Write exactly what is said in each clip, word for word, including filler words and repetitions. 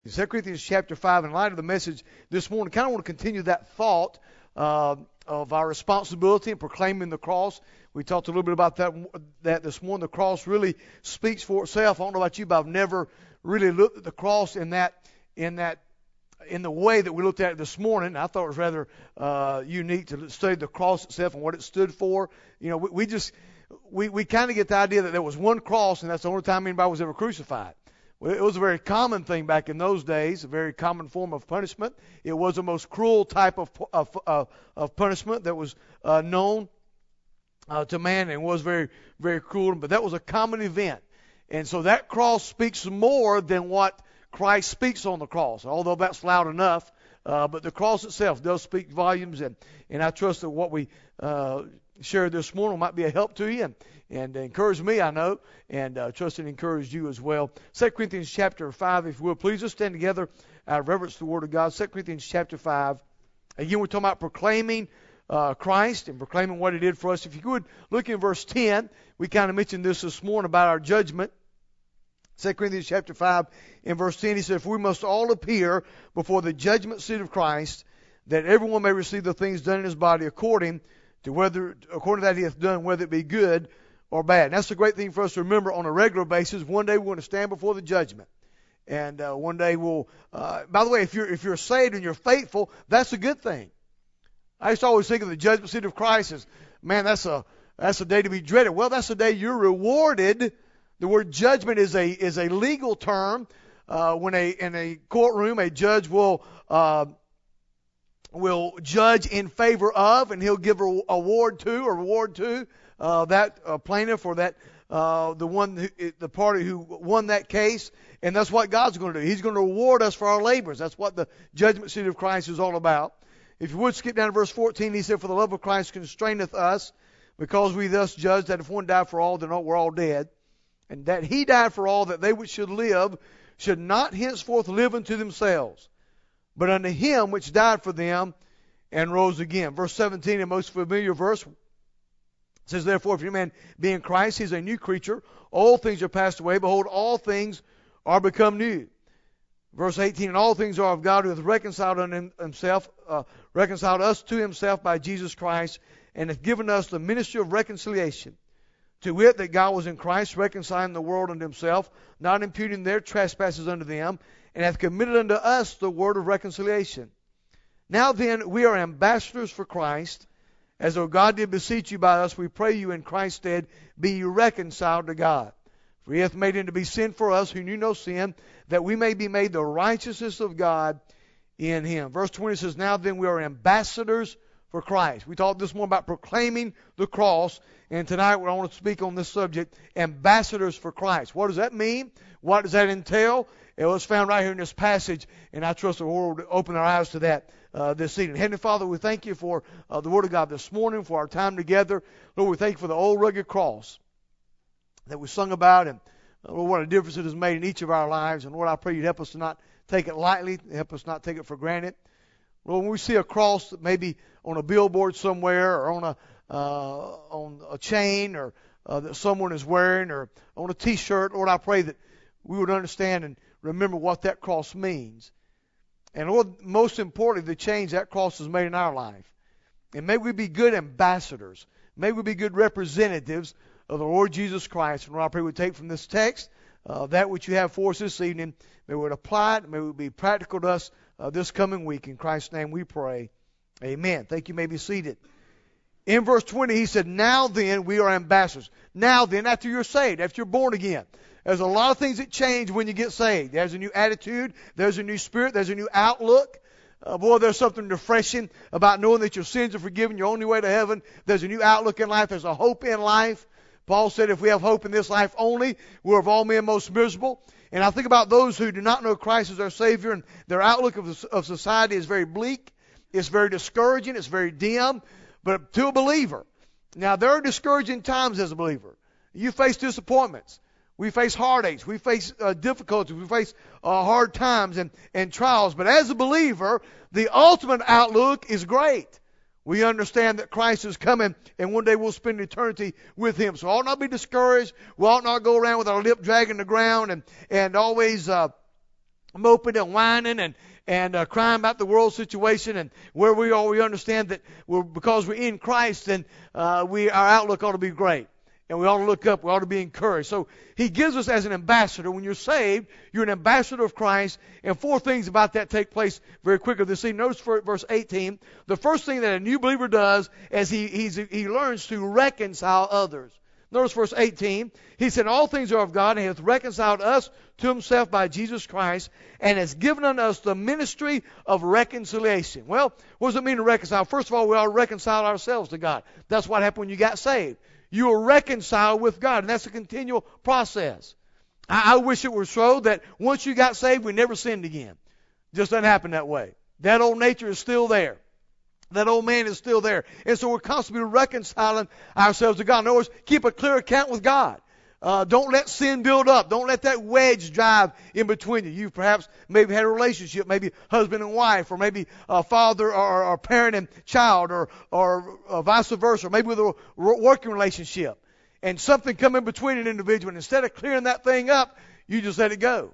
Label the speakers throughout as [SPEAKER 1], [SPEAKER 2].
[SPEAKER 1] In Second Corinthians chapter five, in light of the message this morning, I kind of want to continue that thought uh, of our responsibility in proclaiming the cross. We talked a little bit about that, that this morning. The cross really speaks for itself. I don't know about you, but I've never really looked at the cross in that in that in the way that we looked at it this morning. I thought it was rather uh, unique to study the cross itself and what it stood for. You know, we, we just we we kind of get the idea that there was one cross, and that's the only time anybody was ever crucified. Well, it was a very common thing back in those days, a very common form of punishment. It was the most cruel type of of, of, of punishment that was uh, known uh, to man, and was very, very cruel. But that was a common event. And so that cross speaks more than what Christ speaks on the cross, although that's loud enough. Uh, but the cross itself does speak volumes, and, and I trust that what we uh, shared this morning might be a help to you and, and encourage me, I know, and uh, trust and encourage you as well. Second Corinthians chapter five, if you will, please let's stand together out of reverence to the Word of God. Second Corinthians chapter five. Again, we're talking about proclaiming uh, Christ and proclaiming what He did for us. If you could look in verse ten, we kind of mentioned this this morning about our judgment. Second Corinthians chapter five, in verse ten, he said, "For we must all appear before the judgment seat of Christ, that everyone may receive the things done in his body according to whether according to that he hath done, whether it be good or bad." And that's a great thing for us to remember on a regular basis. One day we're going to stand before the judgment, and uh, one day we'll. Uh, by the way, if you're if you're saved and you're faithful, that's a good thing. I used to always think of the judgment seat of Christ as, man, that's a that's a day to be dreaded. Well, that's a day you're rewarded. The word judgment is a is a legal term. Uh, when a in a courtroom, a judge will uh, will judge in favor of, and he'll give a award to or reward to uh, that uh, plaintiff or that uh, the one who, the party who won that case. And that's what God's going to do. He's going to reward us for our labors. That's what the judgment seat of Christ is all about. If you would skip down to verse fourteen, he said, "For the love of Christ constraineth us, because we thus judge that if one died for all, then we're all dead. And that he died for all, that they which should live should not henceforth live unto themselves, but unto him which died for them and rose again." Verse seventeen, a most familiar verse, says, "Therefore, if any man be in Christ, he is a new creature. All things are passed away. Behold, all things are become new." Verse eighteen, "And all things are of God, who hath reconciled unto himself, uh, reconciled us to himself by Jesus Christ, and hath given us the ministry of reconciliation. To wit, that God was in Christ, reconciling the world unto himself, not imputing their trespasses unto them, and hath committed unto us the word of reconciliation. Now then, we are ambassadors for Christ, as though God did beseech you by us. We pray you in Christ's stead, be ye reconciled to God. For he hath made him to be sin for us, who knew no sin, that we may be made the righteousness of God in him." Verse twenty says, "Now then, we are ambassadors for Christ." We talked this morning about proclaiming the cross, and tonight I want to speak on this subject, ambassadors for Christ. What does that mean? What does that entail? It was found right here in this passage, and I trust the Lord will open our eyes to that uh, this evening. Heavenly Father, we thank you for uh, the Word of God this morning, for our time together. Lord, we thank you for the old rugged cross that we sung about, and uh, Lord, what a difference it has made in each of our lives. And Lord, I pray you'd help us to not take it lightly, help us not take it for granted. Lord, when we see a cross that maybe on a billboard somewhere, or on a uh, on a chain, or uh, that someone is wearing, or on a T-shirt, Lord, I pray that we would understand and remember what that cross means. And Lord, most importantly, the change that cross has made in our life. And may we be good ambassadors. May we be good representatives of the Lord Jesus Christ. And Lord, I pray we take from this text uh, that which you have for us this evening. May we apply it. May we be practical to us uh, this coming week. In Christ's name we pray. Amen. Thank you. You may be seated. In verse twenty, he said, "Now then, we are ambassadors." Now then, after you're saved, after you're born again. There's a lot of things that change when you get saved. There's a new attitude. There's a new spirit. There's a new outlook. Uh, boy, there's something refreshing about knowing that your sins are forgiven. You're on your way to heaven. There's a new outlook in life. There's a hope in life. Paul said, if we have hope in this life only, we're of all men most miserable. And I think about those who do not know Christ as their Savior, and their outlook of, of society is very bleak. It's very discouraging. It's very dim. But to a believer, now there are discouraging times as a believer. You face disappointments. We face heartaches. We face uh, difficulties. We face uh, hard times and, and trials. But as a believer, the ultimate outlook is great. We understand that Christ is coming, and one day we'll spend eternity with him. So ought not be discouraged. We ought not go around with our lip dragging the ground and, and always uh, moping and whining and and uh, crying about the world situation and where we are, we understand that we're, because we're in Christ, then uh, we our outlook ought to be great. And we ought to look up. We ought to be encouraged. So he gives us as an ambassador. When you're saved, you're an ambassador of Christ. And four things about that take place very quickly this evening. Notice for verse eighteen. The first thing that a new believer does is he he's, he learns to reconcile others. Notice verse eighteen. He said, all things are of God, and he hath reconciled us to himself by Jesus Christ, and has given unto us the ministry of reconciliation. Well, what does it mean to reconcile? First of all, we ought to reconcile ourselves to God. That's what happened when you got saved. You are reconciled with God, and that's a continual process. I, I wish it were so that once you got saved, we never sinned again. It just doesn't happen that way. That old nature is still there. That old man is still there. And so we're constantly reconciling ourselves to God. In other words, keep a clear account with God. Uh, don't let sin build up. Don't let that wedge drive in between you. You perhaps maybe had a relationship, maybe husband and wife, or maybe a father or, or parent and child, or or uh, vice versa, or maybe with a working relationship. And something come in between an individual, and instead of clearing that thing up, you just let it go.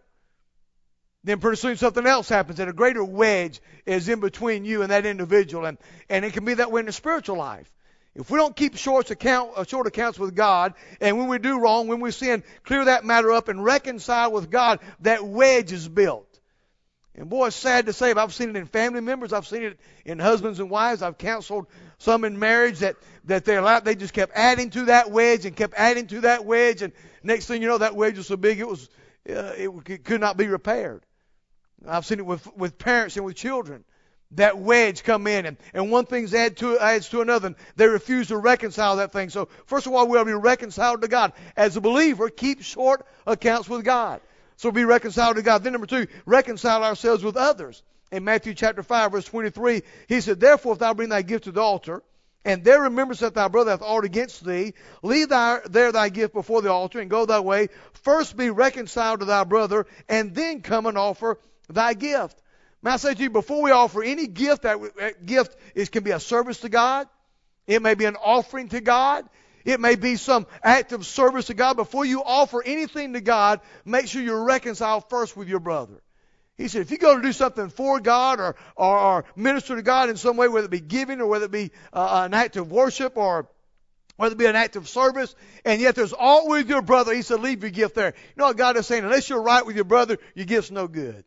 [SPEAKER 1] Then pretty soon something else happens, and a greater wedge is in between you and that individual. And, and it can be that way in the spiritual life. If we don't keep short, account, uh, short accounts with God, and when we do wrong, when we sin, clear that matter up and reconcile with God, that wedge is built. And boy, it's sad to say, but I've seen it in family members. I've seen it in husbands and wives. I've counseled some in marriage that, that they allowed, they just kept adding to that wedge and kept adding to that wedge. And next thing you know, that wedge was so big it was uh, it, it could not be repaired. I've seen it with, with parents and with children. That wedge come in, and, and one thing add to, adds to another, and they refuse to reconcile that thing. So, first of all, we ought to be reconciled to God. As a believer, keep short accounts with God. So be reconciled to God. Then number two, reconcile ourselves with others. In Matthew chapter five, verse twenty-three, he said, therefore, if thou bring thy gift to the altar, and there rememberest that thy brother hath aught against thee, leave thy, there thy gift before the altar, and go thy way. First be reconciled to thy brother, and then come and offer thy gift. May I say to you, before we offer any gift, that gift is, can be a service to God. It may be an offering to God. It may be some act of service to God. Before you offer anything to God, make sure you're reconciled first with your brother. He said, if you go to do something for God or, or, or minister to God in some way, whether it be giving or whether it be uh, an act of worship or whether it be an act of service, and yet there's aught with your brother, he said, leave your gift there. You know what God is saying? Unless you're right with your brother, your gift's no good.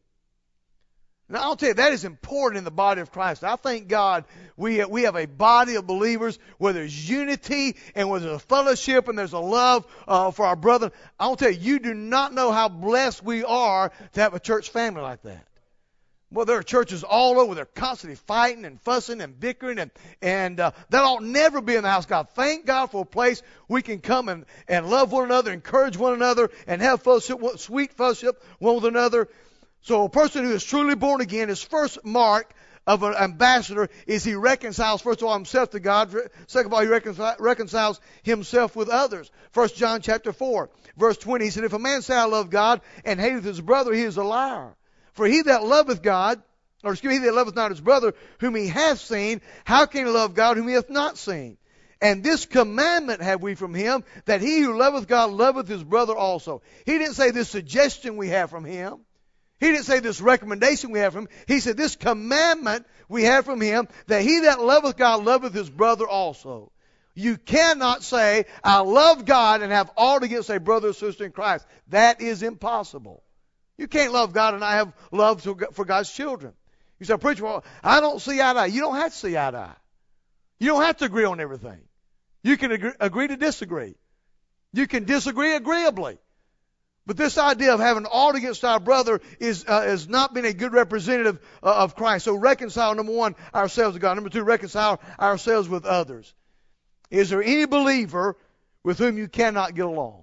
[SPEAKER 1] Now, I'll tell you, that is important in the body of Christ. I thank God we, we have a body of believers where there's unity and where there's a fellowship and there's a love uh, for our brother. I'll tell you, you do not know how blessed we are to have a church family like that. Well, there are churches all over. They're constantly fighting and fussing and bickering, and, and uh, that ought never be in the house of God. Thank God for a place we can come and, and love one another, encourage one another, and have fellowship, sweet fellowship one with another. So a person who is truly born again, his first mark of an ambassador is he reconciles, first of all, himself to God. Second of all, he reconciles, reconciles himself with others. First John chapter four, verse twenty, he said, if a man say, I love God, and hateth his brother, he is a liar. For he that loveth God, or excuse me, he that loveth not his brother, whom he hath seen, how can he love God whom he hath not seen? And this commandment have we from him, that he who loveth God loveth his brother also. He didn't say this suggestion we have from him. He didn't say this recommendation we have from him. He said this commandment we have from him, that he that loveth God loveth his brother also. You cannot say, I love God and have aught against a brother or sister in Christ. That is impossible. You can't love God and not have love for God's children. You say, preacher, well, I don't see eye to eye. You don't have to see eye to eye. You don't have to agree on everything. You can agree, agree to disagree. You can disagree agreeably. But this idea of having aught against our brother is uh, is not being a good representative uh, of Christ. So reconcile, number one, ourselves to God. Number two, reconcile ourselves with others. Is there any believer with whom you cannot get along?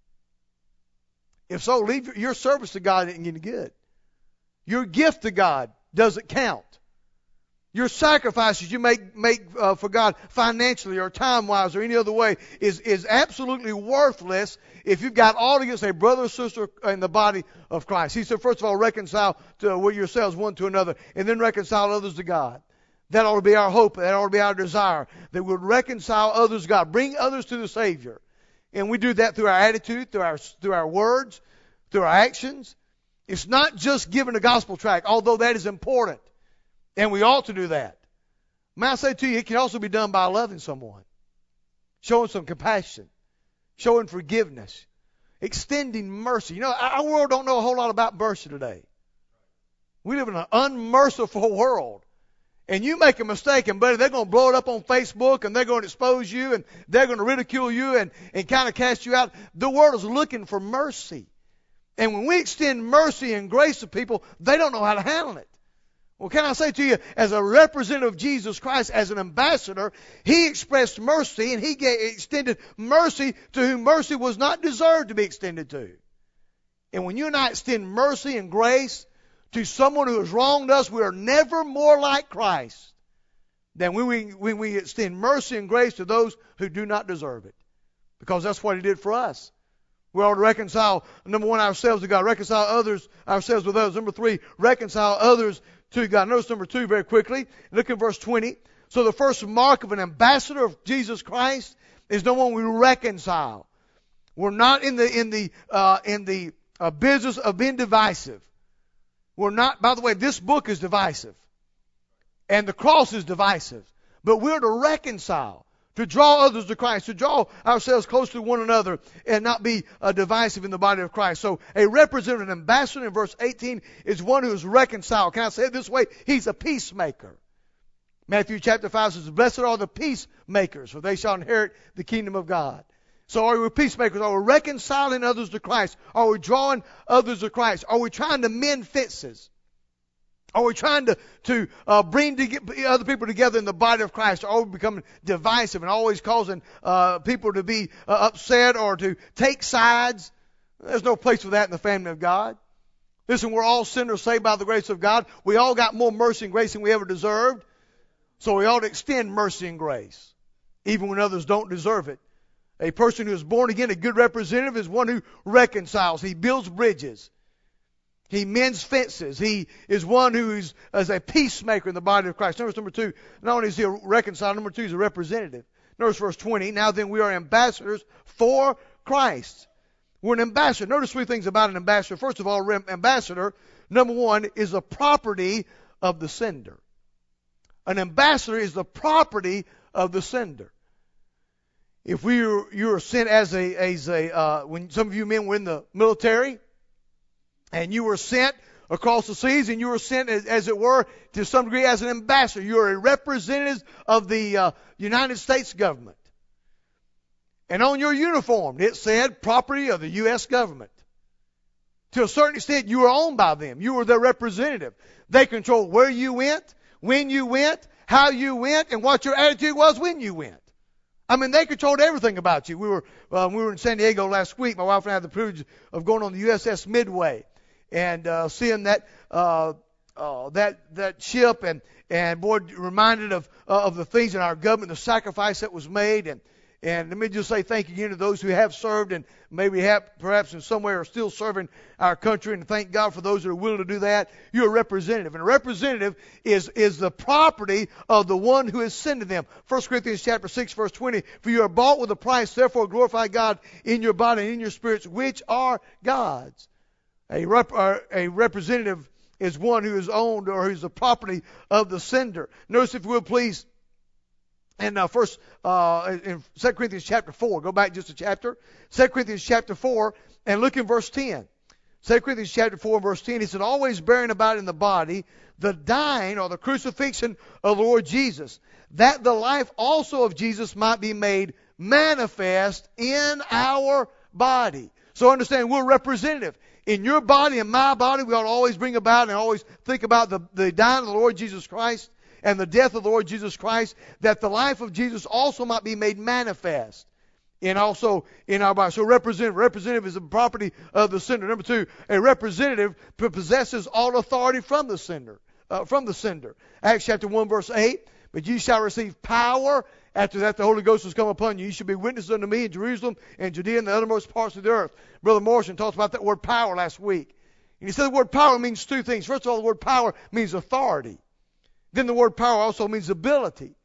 [SPEAKER 1] If so, leave your, your service to God isn't getting good. Your gift to God doesn't count. Your sacrifices you make make uh, for God financially or time-wise or any other way is, is absolutely worthless if you've got aught against a brother or sister in the body of Christ. He said, first of all, reconcile to with yourselves one to another, and then reconcile others to God. That ought to be our hope. That ought to be our desire, that we would reconcile others to God, bring others to the Savior. And we do that through our attitude, through our through our words, through our actions. It's not just giving a gospel tract, although that is important, and we ought to do that. May I say to you, it can also be done by loving someone, showing some compassion, showing forgiveness, extending mercy. You know, our world don't know a whole lot about mercy today. We live in an unmerciful world. And you make a mistake, and buddy, they're going to blow it up on Facebook, and they're going to expose you, and they're going to ridicule you and, and kind of cast you out. The world is looking for mercy. And when we extend mercy and grace to people, they don't know how to handle it. Well, can I say to you, as a representative of Jesus Christ, as an ambassador, he expressed mercy, and he gave, extended mercy to whom mercy was not deserved to be extended to. And when you and I extend mercy and grace to someone who has wronged us, we are never more like Christ than when we, when we extend mercy and grace to those who do not deserve it. Because that's what he did for us. We ought to reconcile, number one, ourselves to God. Reconcile others, ourselves with others. Number three, reconcile others to God. Notice number two very quickly. Look at verse twenty. So the first mark of an ambassador of Jesus Christ is no one we reconcile. We're not in the, in the, uh, in the uh, business of being divisive. We're not, by the way, this book is divisive. And the cross is divisive. But we're to reconcile, to draw others to Christ, to draw ourselves close to one another and not be uh, divisive in the body of Christ. So a representative, an ambassador in verse eighteen is one who is reconciled. Can I say it this way? He's a peacemaker. Matthew chapter five says, blessed are the peacemakers, for they shall inherit the kingdom of God. So are we peacemakers? Are we reconciling others to Christ? Are we drawing others to Christ? Are we trying to mend fences? Are we trying to, to uh, bring to other people together in the body of Christ? Or are we becoming divisive and always causing uh, people to be uh, upset or to take sides? There's no place for that in the family of God. Listen, we're all sinners saved by the grace of God. We all got more mercy and grace than we ever deserved. So we ought to extend mercy and grace, even when others don't deserve it. A person who is born again, a good representative, is one who reconciles. He builds bridges. He mends fences. He is one who is as a peacemaker in the body of Christ. Notice number two, not only is he a reconciler, number two, he's a representative. Notice verse twenty. Now then, we are ambassadors for Christ. We're an ambassador. Notice three things about an ambassador. First of all, ambassador, number one, is the property of the sender. An ambassador is the property of the sender. If we were, you were sent as a, as a uh, when some of you men were in the military, and you were sent across the seas, and you were sent, as, as it were, to some degree as an ambassador. You are a representative of the uh, United States government. And on your uniform, it said property of the U S government. To a certain extent, you were owned by them. You were their representative. They controlled where you went, when you went, how you went, and what your attitude was when you went. I mean, they controlled everything about you. We were uh, we were in San Diego last week. My wife and I had the privilege of going on the U S S Midway and uh, seeing that uh, uh, that that ship, and and boy, reminded of uh, of the things in our government, the sacrifice that was made, and and let me just say thank you again to those who have served and maybe have perhaps in some way are still serving our country, and thank God for those that are willing to do that. You're a representative, and a representative is is the property of the one who is sending them. First Corinthians chapter six, verse twenty, for you are bought with a price, therefore glorify God in your body and in your spirits, which are God's. A, rep, uh, a representative is one who is owned or who is the property of the sender. Notice, if you will, please, and uh, first, uh, in Second Corinthians chapter four, go back just a chapter. Second Corinthians chapter four, and look in verse ten. Second Corinthians chapter four, verse ten, he said, always bearing about in the body the dying or the crucifixion of the Lord Jesus, that the life also of Jesus might be made manifest in our body. So understand, we're representative. In your body and my body, we ought to always bring about and always think about the, the dying of the Lord Jesus Christ and the death of the Lord Jesus Christ, that the life of Jesus also might be made manifest and also in our body. So representative, representative is the property of the sender. Number two, a representative possesses all authority from the sender. Uh, from the sender. Acts chapter one, verse eight, but you shall receive power. After that, the Holy Ghost has come upon you. You shall be witnesses unto me in Jerusalem and Judea and the uttermost parts of the earth. Brother Morrison talked about that word power last week. And he said the word power means two things. First of all, the word power means authority. Then the word power also means ability.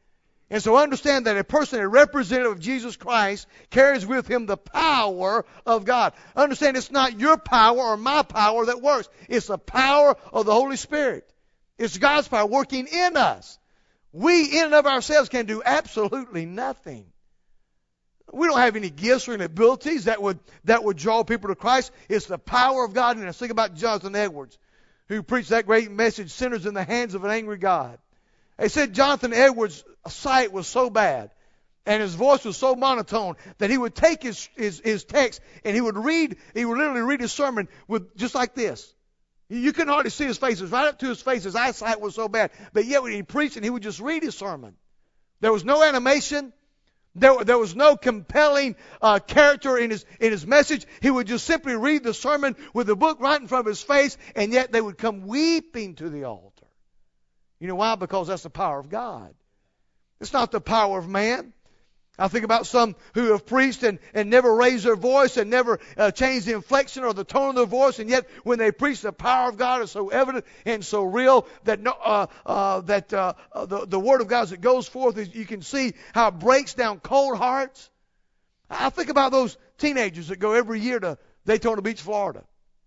[SPEAKER 1] And so understand that a person, a representative of Jesus Christ, carries with him the power of God. Understand it's not your power or my power that works. It's the power of the Holy Spirit. It's God's power working in us. We, in and of ourselves, can do absolutely nothing. We don't have any gifts or any abilities that would that would draw people to Christ. It's the power of God in us. Think about Jonathan Edwards, who preached that great message, Sinners in the Hands of an Angry God. They said Jonathan Edwards' sight was so bad and his voice was so monotone that he would take his, his, his text and he would read, he would literally read his sermon with just like this. You couldn't hardly see his face. It was right up to his face. His eyesight was so bad. But yet when he preached it, he would just read his sermon. There was no animation. There, there was no compelling uh, character in his in his message. He would just simply read the sermon with the book right in front of his face, and yet they would come weeping to the altar. You know why? Because that's the power of God. It's not the power of man. I think about some who have preached and, and never raised their voice and never uh, changed the inflection or the tone of their voice, and yet when they preach, the power of God is so evident and so real that no, uh, uh, that uh, the, the Word of God as it goes forth, you can see how it breaks down cold hearts. I think about those teenagers that go every year to Daytona Beach, Florida.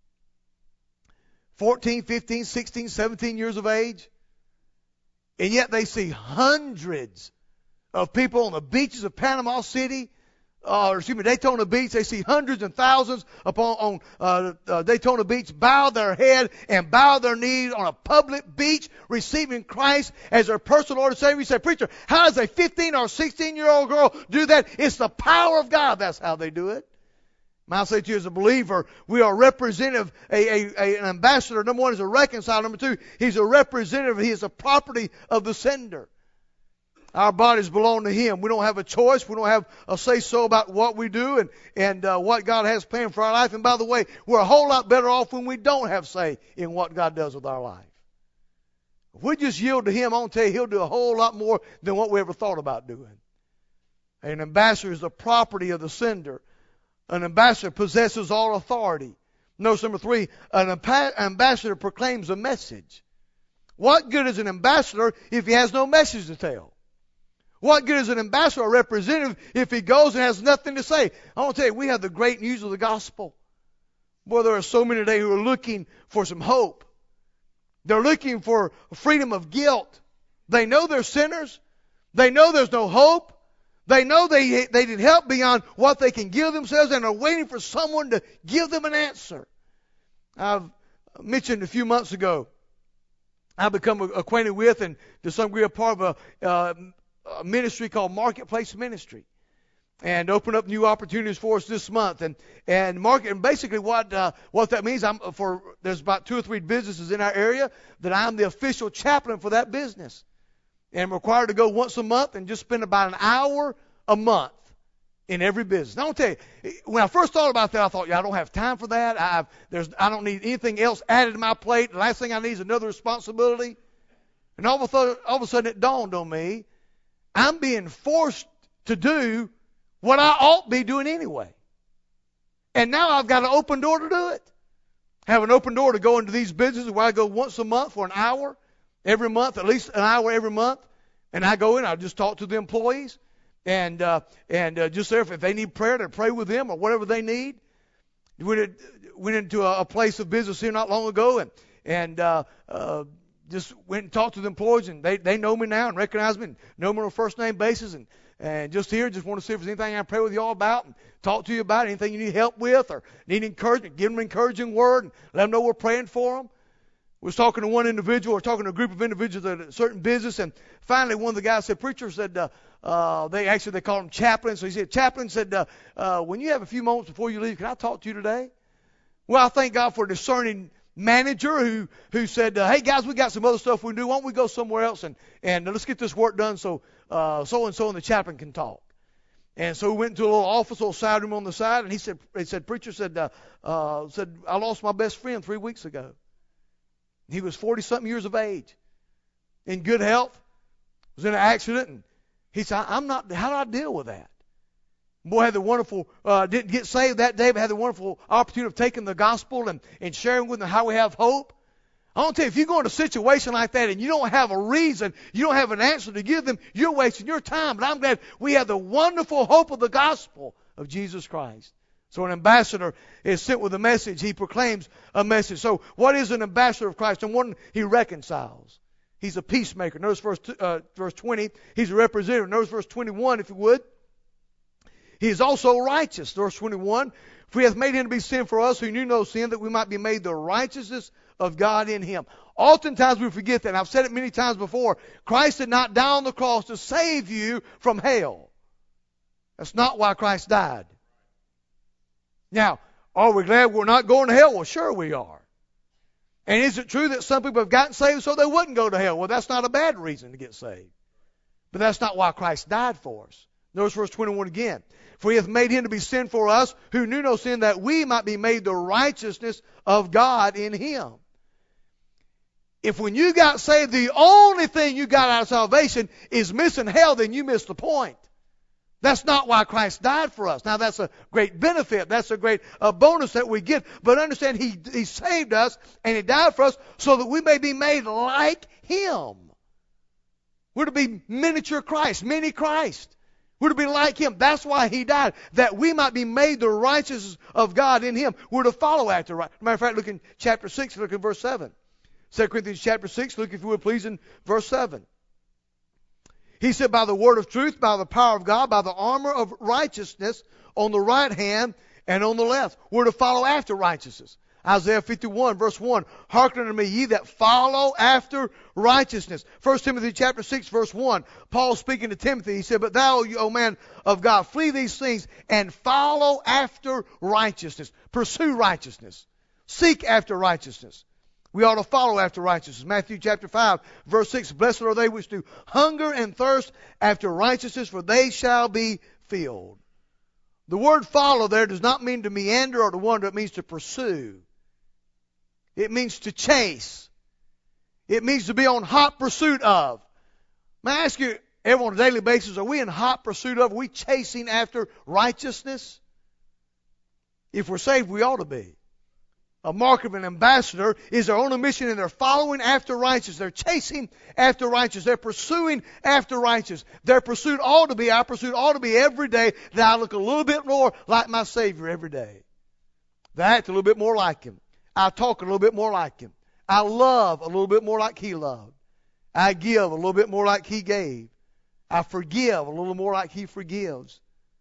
[SPEAKER 1] fourteen, fifteen, sixteen, seventeen years of age. And yet they see hundreds of people on the beaches of Panama City, uh, or excuse me, Daytona Beach. They see hundreds and thousands upon on uh, uh, Daytona Beach bow their head and bow their knees on a public beach, receiving Christ as their personal Lord and Savior. You say, preacher, how does a fifteen or sixteen year old girl do that? It's the power of God. That's how they do it. I say to you as a believer, we are representative, a, a, a, an ambassador. Number one is a reconciler. Number two, he's a representative. He is a property of the sender. Our bodies belong to Him. We don't have a choice. We don't have a say-so about what we do and, and uh, what God has planned for our life. And by the way, we're a whole lot better off when we don't have say in what God does with our life. If we just yield to Him, I'm going to tell you, He'll do a whole lot more than what we ever thought about doing. An ambassador is the property of the sender. An ambassador possesses all authority. Notice number three, an ambassador proclaims a message. What good is an ambassador if he has no message to tell? What good is an ambassador or representative if he goes and has nothing to say? I want to tell you, we have the great news of the gospel. Boy, there are so many today who are looking for some hope. They're looking for freedom of guilt. They know they're sinners. They know there's no hope. They know they, they need help beyond what they can give themselves, and are waiting for someone to give them an answer. I've mentioned a few months ago, I've become acquainted with and to some degree a part of a, uh, a ministry called Marketplace Ministry, and opened up new opportunities for us this month. And and market and basically what uh, what that means, I'm for there's about two or three businesses in our area that I'm the official chaplain for that business, and I'm required to go once a month and just spend about an hour a month in every business. Now, I'll tell you, when I first thought about that, I thought, yeah, I don't have time for that. I've, there's, I don't need anything else added to my plate. The last thing I need is another responsibility. And all of a sudden, all of a sudden it dawned on me, I'm being forced to do what I ought to be doing anyway. And now I've got an open door to do it. I have an open door to go into these businesses where I go once a month for an hour every month, at least an hour every month. And I go in, I just talk to the employees. And uh, and uh, just there, if they need prayer, to pray with them or whatever they need. We went, went into a, a place of business here not long ago, and and uh, uh, just went and talked to the employees, and they, they know me now and recognize me and know me on a first name basis. And, and just here, just want to see if there's anything I can pray with you all about and talk to you about, anything you need help with or need encouragement, give them an encouraging word and let them know we're praying for them. We was talking to one individual, or talking to a group of individuals at a certain business, and finally one of the guys said, preacher said, uh, uh, they actually, they call him chaplain. So he said, chaplain said, uh, uh, when you have a few moments before you leave, can I talk to you today? Well, I thank God for a discerning manager who, who said, uh, hey guys, we got some other stuff we can do. Why don't we go somewhere else and, and let's get this work done so, uh, so and so and the chaplain can talk. And so we went into a little office, a little side room on the side, and he said, he said, preacher said, uh, uh, said, I lost my best friend three weeks ago. He was forty-something years of age, in good health, was in an accident, and he said, I'm not, how do I deal with that? Boy, had the wonderful, uh, didn't get saved that day, but had the wonderful opportunity of taking the gospel and, and sharing with them how we have hope. I want to tell you, if you go in a situation like that and you don't have a reason, you don't have an answer to give them, you're wasting your time. But I'm glad we have the wonderful hope of the gospel of Jesus Christ. So an ambassador is sent with a message. He proclaims a message. So what is an ambassador of Christ? And one, he reconciles. He's a peacemaker. Notice verse, uh, verse twenty. He's a representative. Notice verse twenty-one, if you would. He is also righteous. Verse twenty-one. For he hath made him to be sin for us who knew no sin, that we might be made the righteousness of God in him. Oftentimes we forget that, and I've said it many times before. Christ did not die on the cross to save you from hell. That's not why Christ died. Now, are we glad we're not going to hell? Well, sure we are. And is it true that some people have gotten saved so they wouldn't go to hell? Well, that's not a bad reason to get saved. But that's not why Christ died for us. Notice verse twenty-one again. For he hath made him to be sin for us who knew no sin, that we might be made the righteousness of God in him. If when you got saved, the only thing you got out of salvation is missing hell, then you missed the point. That's not why Christ died for us. Now, that's a great benefit. That's a great uh, bonus that we get. But understand, he, he saved us and he died for us so that we may be made like him. We're to be miniature Christ, mini Christ. We're to be like him. That's why he died, that we might be made the righteousness of God in him. We're to follow after right. Matter of fact, look in chapter six, look in verse seven. Second Corinthians chapter six, look if you would please in verse seven. He said, by the word of truth, by the power of God, by the armor of righteousness on the right hand and on the left. We're to follow after righteousness. Isaiah fifty-one, verse one. Hearken unto me, ye that follow after righteousness. First Timothy chapter six, verse one. Paul speaking to Timothy, he said, but thou, O man of God, flee these things and follow after righteousness. Pursue righteousness. Seek after righteousness. We ought to follow after righteousness. Matthew chapter five, verse six. Blessed are they which do hunger and thirst after righteousness, for they shall be filled. The word follow there does not mean to meander or to wander. It means to pursue. It means to chase. It means to be on hot pursuit of. May I ask you, everyone on a daily basis, are we in hot pursuit of? Are we chasing after righteousness? If we're saved, we ought to be. A mark of an ambassador is they're on a mission and they're following after righteousness. They're chasing after righteousness. They're pursuing after righteousness. Their pursuit ought to be, our pursuit ought to be every day that I look a little bit more like my Savior every day. That I act a little bit more like him. I talk a little bit more like him. I love a little bit more like he loved. I give a little bit more like he gave. I forgive a little more like he forgives.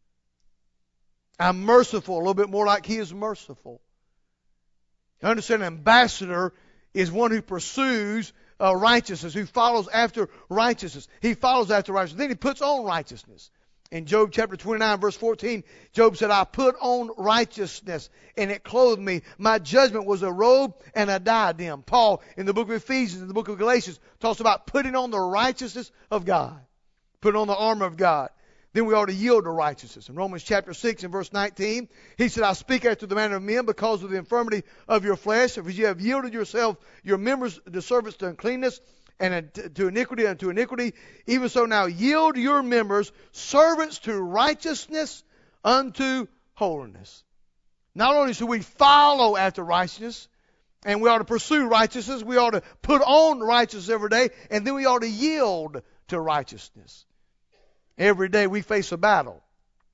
[SPEAKER 1] I'm merciful a little bit more like he is merciful. Understand, an ambassador is one who pursues uh, righteousness, who follows after righteousness. He follows after righteousness. Then he puts on righteousness. In Job chapter twenty-nine, verse fourteen, Job said, I put on righteousness, and it clothed me. My judgment was a robe and a diadem. Paul, in the book of Ephesians, in the book of Galatians, talks about putting on the righteousness of God, putting on the armor of God. Then we ought to yield to righteousness. In Romans chapter six and verse nineteen, he said, I speak after the manner of men because of the infirmity of your flesh. For you have yielded yourself, your members, to service to uncleanness, and to iniquity unto iniquity. Even so now yield your members, servants to righteousness unto holiness. Not only should we follow after righteousness, and we ought to pursue righteousness, we ought to put on righteousness every day, and then we ought to yield to righteousness. Every day we face a battle.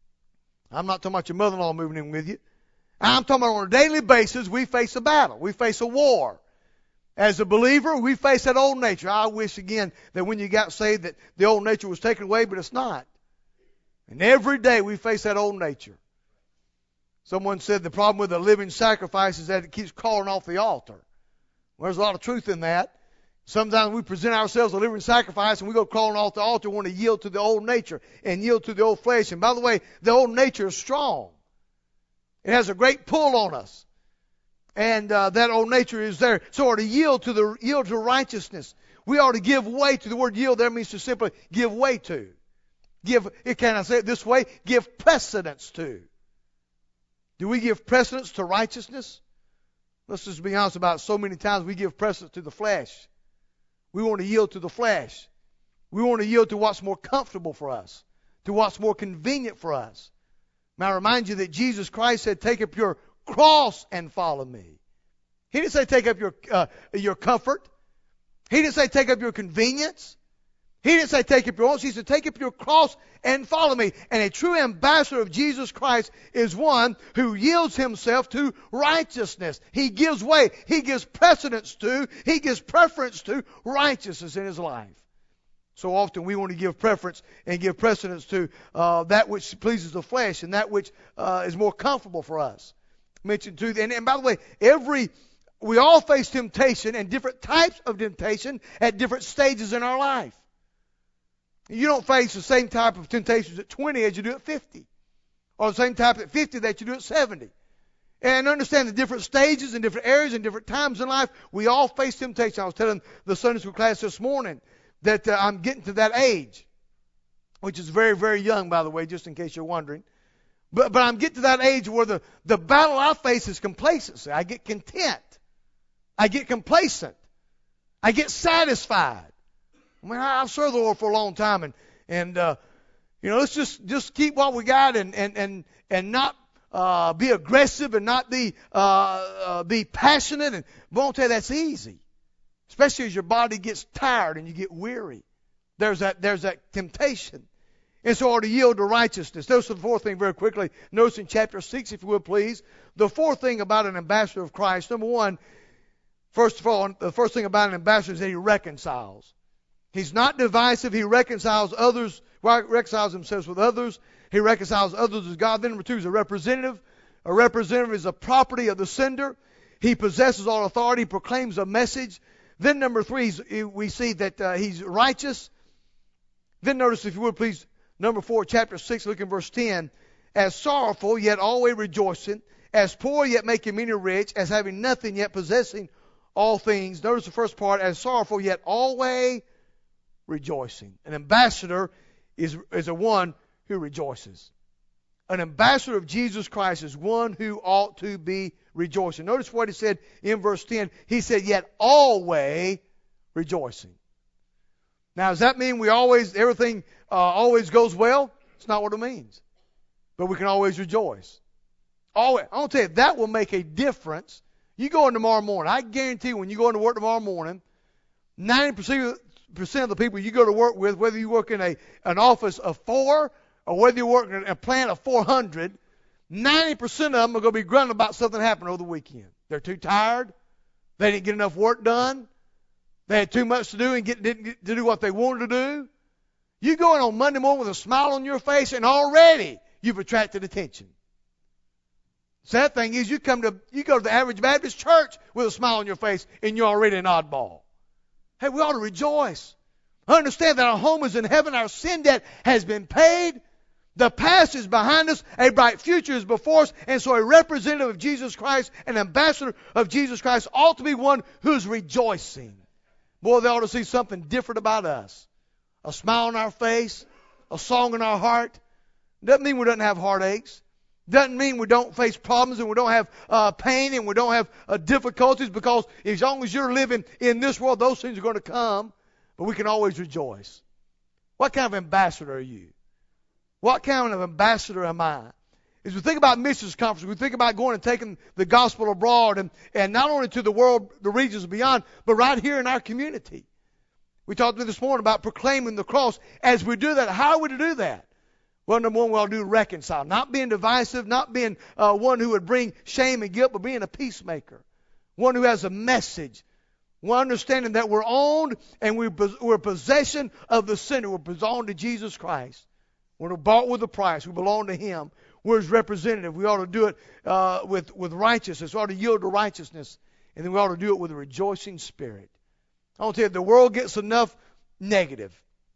[SPEAKER 1] I'm not talking about your mother-in-law moving in with you. I'm talking about on a daily basis we face a battle. We face a war. As a believer, we face that old nature. I wish again that when you got saved that the old nature was taken away, but it's not. And every day we face that old nature. Someone said the problem with a living sacrifice is that it keeps calling off the altar. Well, there's a lot of truth in that. Sometimes we present ourselves a living sacrifice and we go crawling off the altar, want to yield to the old nature and yield to the old flesh. And by the way, the old nature is strong. It has a great pull on us. And uh, that old nature is there. So we ought to yield to the yield to righteousness. We ought to give way to. The word yield there means to simply give way to. Give, can I say it this way? Give precedence to. Do we give precedence to righteousness? Let's just be honest about it. So many times we give precedence to the flesh. We want to yield to the flesh. We want to yield to what's more comfortable for us, to what's more convenient for us. Now I remind you that Jesus Christ said, take up your cross and follow me. He didn't say take up your uh, your comfort. He didn't say take up your convenience. He didn't say take up your own. He said take up your cross and follow me. And a true ambassador of Jesus Christ is one who yields himself to righteousness. He gives way. He gives precedence to. He gives preference to righteousness in his life. So often we want to give preference and give precedence to uh, that which pleases the flesh and that which uh, is more comfortable for us. Mentioned too, and, and by the way, every we all face temptation and different types of temptation at different stages in our life. You don't face the same type of temptations at twenty as you do at fifty, or the same type at fifty that you do at seventy. And understand the different stages and different areas and different times in life, we all face temptation. I was telling the Sunday school class this morning that uh, I'm getting to that age, which is very, very young, by the way, just in case you're wondering. But but I'm getting to that age where the, the battle I face is complacency. I get content. I get complacent. I get satisfied. I mean, I've served the Lord for a long time, and and uh, you know, let's just, just keep what we got, and and and and not uh, be aggressive, and not be uh, uh, be passionate. And I won't tell you that's easy, especially as your body gets tired and you get weary. There's that there's that temptation, and so or to yield to righteousness. Notice the fourth thing very quickly. Notice in chapter six, if you would please, the fourth thing about an ambassador of Christ. Number one, first of all, the first thing about an ambassador is that he reconciles. He's not divisive. He reconciles others, reconciles himself with others. He reconciles others with God. Then number two, he's a representative. A representative is a property of the sender. He possesses all authority, proclaims a message. Then number three, we see that uh, he's righteous. Then notice, if you would please, number four, chapter six, look in verse ten. As sorrowful, yet always rejoicing. As poor, yet making many rich. As having nothing, yet possessing all things. Notice the first part, as sorrowful, yet always rejoicing. An ambassador is, is a one who rejoices. An ambassador of Jesus Christ is one who ought to be rejoicing. Notice what he said in verse ten. He said, yet always rejoicing. Now, does that mean we always, everything uh, always goes well? It's not what it means. But we can always rejoice. Always. I want to tell you, that will make a difference. You go in tomorrow morning. I guarantee when you go into work tomorrow morning, ninety percent percent of the people you go to work with, whether you work in a an office of four or whether you work in a plant of four hundred, ninety percent of them are going to be grunting about something happened over the weekend. They're too tired. They didn't get enough work done. They had too much to do and get, didn't get to do what they wanted to do. You go in on Monday morning with a smile on your face and already you've attracted attention. Sad thing is you come to you go to the average Baptist church with a smile on your face and you're already an oddball. Hey, we ought to rejoice. Understand that our home is in heaven. Our sin debt has been paid. The past is behind us. A bright future is before us. And so a representative of Jesus Christ, an ambassador of Jesus Christ, ought to be one who's rejoicing. Boy, they ought to see something different about us. A smile on our face, a song in our heart. Doesn't mean we don't have heartaches. Doesn't mean we don't face problems and we don't have uh, pain and we don't have uh, difficulties, because as long as you're living in this world, those things are going to come. But we can always rejoice. What kind of ambassador are you? What kind of ambassador am I? As we think about missions conference, we think about going and taking the gospel abroad, and, and not only to the world, the regions beyond, but right here in our community. We talked this morning about proclaiming the cross. As we do that, how are we to do that? Well, number one, we ought to do reconcile. Not being divisive, not being uh, one who would bring shame and guilt, but being a peacemaker. One who has a message. One understanding that we're owned and we're, we're possession of the sinner. We're belong to Jesus Christ. We're bought with a price. We belong to Him. We're His representative. We ought to do it uh, with, with righteousness. We ought to yield to righteousness. And then we ought to do it with a rejoicing spirit. I want to tell you, the world gets enough negative.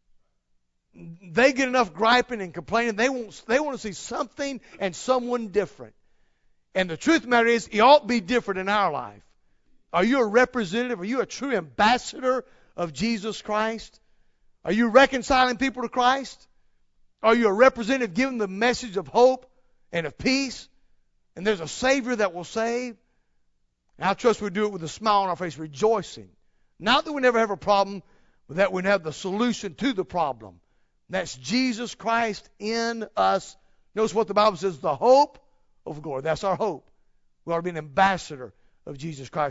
[SPEAKER 1] They get enough griping and complaining. They want, they want to see something and someone different. And the truth of the matter is, it ought to be different in our life. Are you a representative? Are you a true ambassador of Jesus Christ? Are you reconciling people to Christ? Are you a representative giving the message of hope and of peace? And there's a Savior that will save? And I trust we do it with a smile on our face, rejoicing. Not that we never have a problem, but that we have the solution to the problem. That's Jesus Christ in us. Notice what the Bible says, the hope of glory. That's our hope. We ought to be an ambassador of Jesus Christ.